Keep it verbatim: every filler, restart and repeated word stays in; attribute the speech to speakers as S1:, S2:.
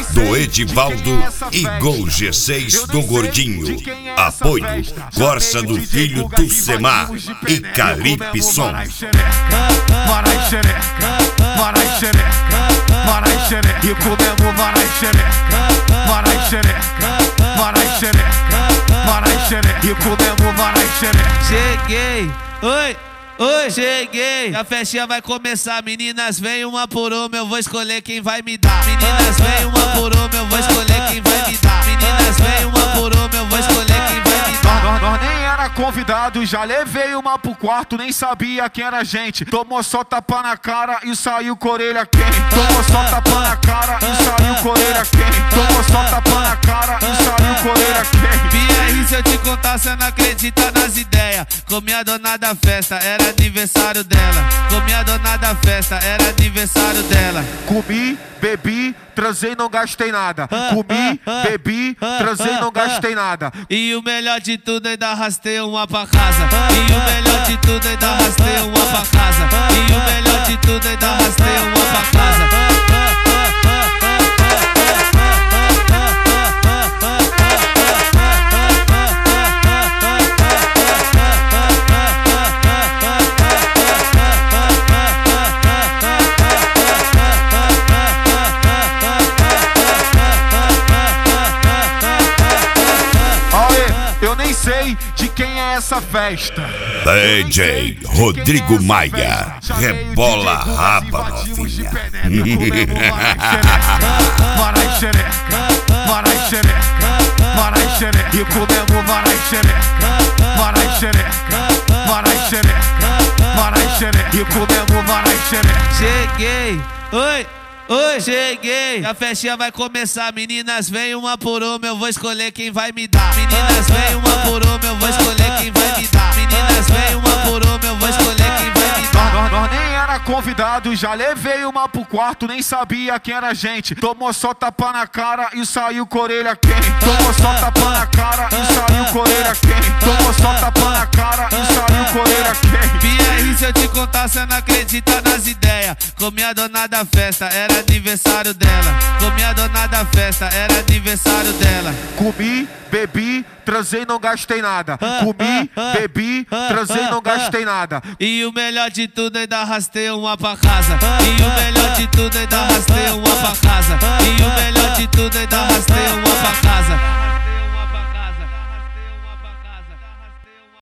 S1: do Edivaldo e Gol G seis do Gordinho. Apoio Corsa do Filho do Semar e Calipe Som.
S2: Varai xereca, varai xereca, varai xereca, e comemos varai xereca, varai xereca, varai xereca, varai xereca, e comemos varai xereca.
S3: Cheguei, oi, oi, cheguei. A festinha vai começar, meninas vem uma por uma, eu vou escolher quem vai me dar. Meninas vem uma por uma, eu vou escolher quem vai me dar. Meninas vem uma por uma, eu vou escolher quem vai me dar.
S2: Nós, nós nem era convidado, já levei uma pro quarto, nem sabia quem era a gente. Tomou só tapa na cara e saiu com a orelha quente. Tomou só tapa na cara e saiu com a orelha quente. Tomou só tapa na cara e saiu com a orelha quente.
S3: B R, se eu te contar, cê não acredita nas ideias. Comi a dona da festa, era aniversário dela. Comi a dona da festa, era aniversário dela.
S2: Comi, bebi, transei, não gastei nada. Comi, bebi, transei, não gastei nada.
S3: E o melhor de tudo, ainda arrastei uma pra casa. E o melhor de tudo, ainda arrastei uma pra casa. E o melhor de tudo, ainda arrastei uma pra casa.
S2: Eu nem sei de quem é essa festa.
S1: D J Rodrigo Maia, rebola a raba, novinha.
S2: Varai xereca, varai xereca, varai xereca, e comemos varai xereca, varai xereca, varai xereca, varai xereca, e comemos varai xereca.
S3: Cheguei, oi, oi, cheguei. A festinha vai começar, meninas vem uma por uma, eu vou escolher quem vai me dar. Meninas vem uma por uma, eu vou escolher quem vai me dar. Meninas vem uma por uma, eu vou escolher quem vai me dar.
S2: Nós, nós nem era convidado, já levei uma pro quarto, nem sabia quem era a gente. Tomou só tapa na cara e saiu com a orelha quente. Tomou só tapa na cara e saiu com a orelha quente. Tomou só tapa na cara e saiu com a orelha quente.
S3: B R, se eu te contar, cê não acredita nas ideias. Comi a dona da festa, era aniversário dela. Comi a dona da festa, era aniversário dela.
S2: Comi, bebi, transei, não gastei nada. Comi, bebi, transei, não gastei nada.
S3: E o melhor de tudo, ainda arrastei uma pra casa. E o melhor de tudo, ainda arrastei uma pra casa. E o melhor de tudo, ainda arrastei